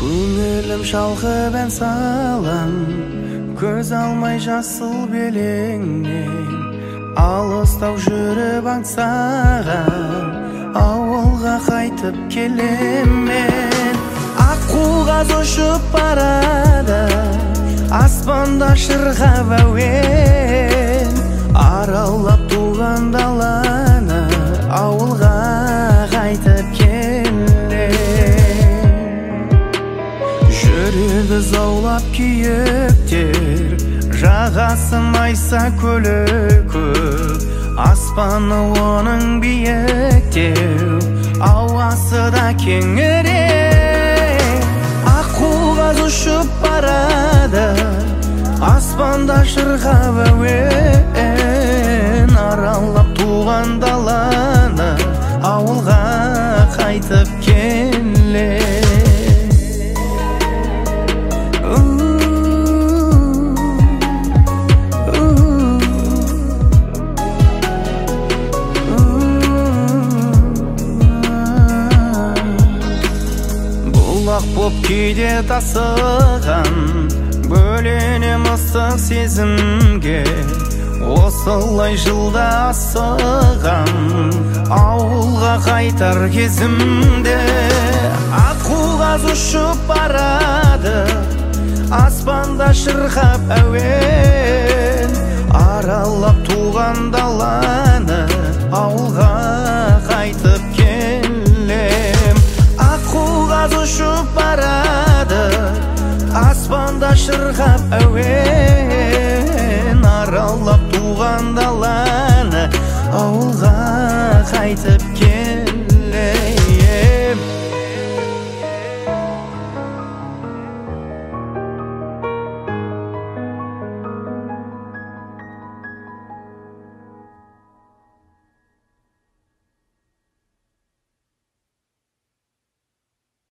Көңілім шалқып ән салам, көз алмай жасыл белеңнен. Алыстау жүріп аңсаған, ауылға қайтып келем мен. Аққуғаз ұшып барады, аспанда шырғап әуен. Аралап туған даланы, ауылға қайтып келем. Жүреді заулап күйіктер, жағасы майса көлі көп. Аспаны оның биіктеу, ауасы да кеңірек. Аққуғаз ұшып барады, аспанда шырғап әуен. Аралап туған даланы, ауылға қайтып келем. Бұлақ боп кейде тасыған, бөленем ыстық сезімге. Осылай жылда асыған, ауылға қайтар кезімде. Аққуғаз ұшып барады, аспанда шырғап әуен. Аралап туған даланы, ауылға қайтып келем. Аққуғаз ұшып барады, аспанда шырғап әуен. Аралап туған даланы,